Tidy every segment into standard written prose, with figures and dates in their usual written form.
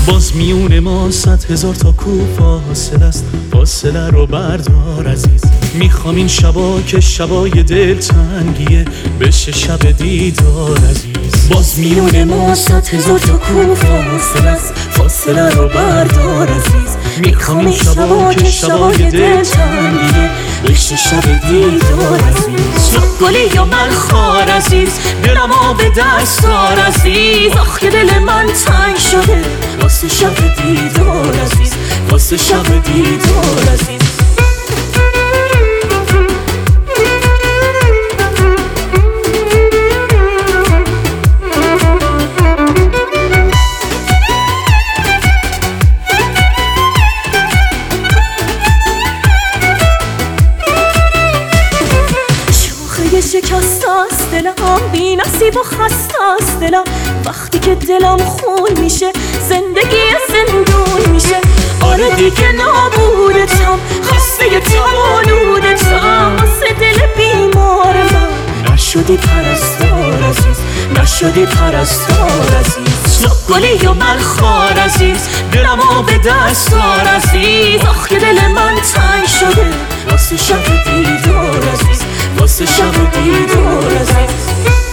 باز میون ما 100,000 تا کو فاصله است، فاصله رو بردار عزیز. میخوام این شبا که شبای دل تنگیه بشه شب دیدار عزیز. باز میون ما 100,000 تا کو فاصله است، فاصله رو بردار عزیز. میخوام این شبا که شبای دل تنگیه بشه شب دیدار عزیز. گلی یا من خار عزیز، دلم آب دستار عزیز. آخ که دل من تنگ شده واسه شب دیدار عزیز، واسه شب دیدار عزیز. شکست است دلم، بی نصیب و خسته است دلم. وقتی که دلم خون میشه زندگی زندون میشه. آره دیگه نابودتم، خسته تم آلودتم، واسه دل بیمار من نشدی پرستار عزیز، نشدی پرستار عزیز. گلی و من خار عزیز، دلم آب دستار عزیز. آخ که دل من تنگ شده واسه شب دیدار عزیز، واسه شب دیدار عزیز.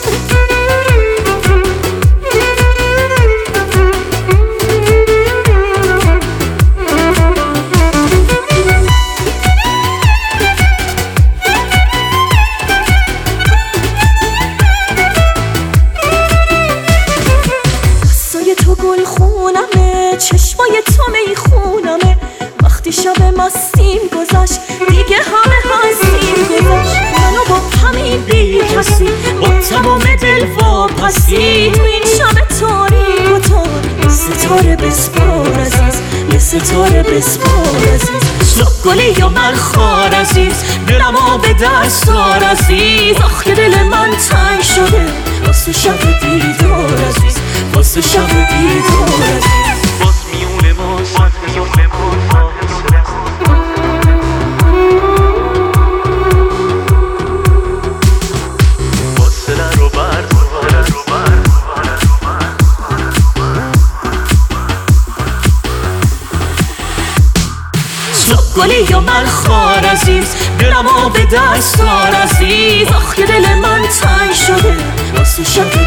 دستای تو گل خونمه، چشمای تو میخونمه. وقتی شب مستیم گذشت دیگه همه هستیم گذشت. منو با همین بی کسی با تمام دل واپسی تو این شب تاریک و تار ستاره بسپار عزیز، یه ستاره بسپار عزیز. گلی یا من خار عزیز، دلم آب دستار عزیز. آخ که دل من تنگ شده واسه شب دیدار عزیز، واسه شب دیدار عزیز. باز میون ما 100,000 فاصله است. فاصله رو بردار. گلی یا من خار عزیز، دلم آب دستار عزیز. آخ که دل من تنگ شده واسه شب